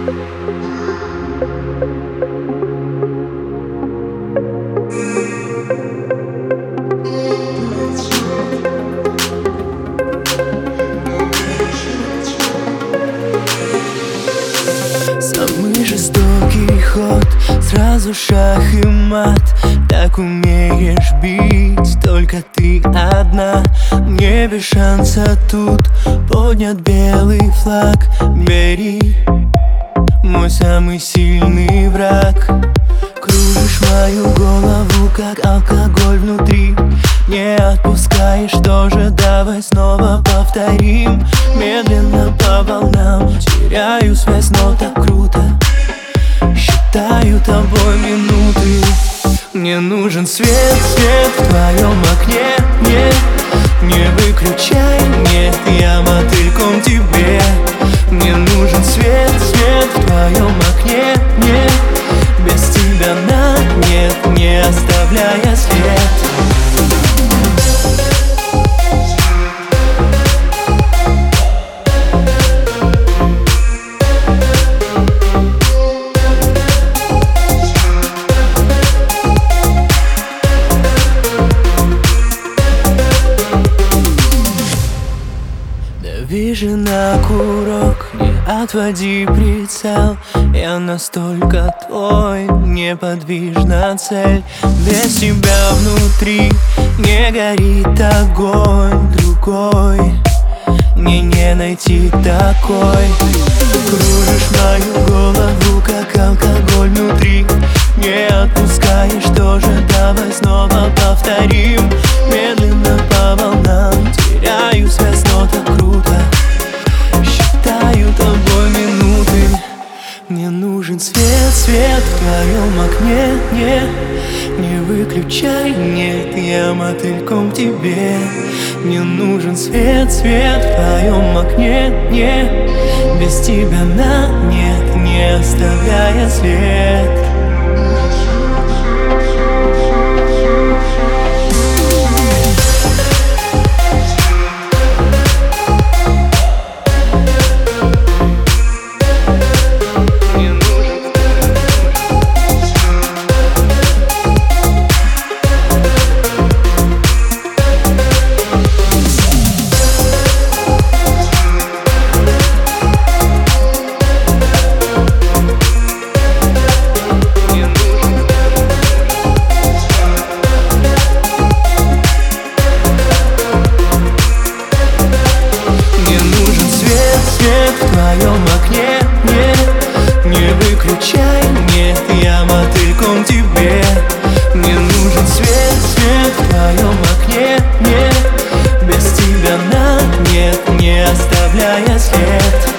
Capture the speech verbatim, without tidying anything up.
Самый жестокий ход, сразу шах и мат. Так умеешь бить, только ты одна. Мне без шанса тут поднят белый флаг. Бери, мой самый сильный враг. Кружишь мою голову, как алкоголь внутри. Не отпускаешь тоже, давай снова повторим. Медленно по волнам теряю связь, но так круто. Считаю тобой минуты. Мне нужен свет, свет в твоем окне. Нет, не выключай, нет, я мотыльком тебе. Мне нужен свет, свет в твоем окне. Нет, без тебя на нет, не оставляя след. Вижу на курок, не отводи прицел. Я настолько твой, неподвижна цель. Без тебя внутри не горит огонь. Другой мне не найти такой. Кружишь мою голову, как алкоголь внутри. Не отпускаешь тоже, давай снова повторим. Медленно по волнам теряю связь, но так круто. Считаю тобой минуты. Мне нужен свет, свет в твоем окне. Нет, не выключай, нет, я мотыльком тебе. Мне нужен свет, свет в твоем окне. Нет, без тебя на нет, не оставляя след. В твоем окне, нет, не выключай, нет, я мотыльком тебе. Мне нужен свет, свет в твоем окне, нет, без тебя на нет, не оставляя след.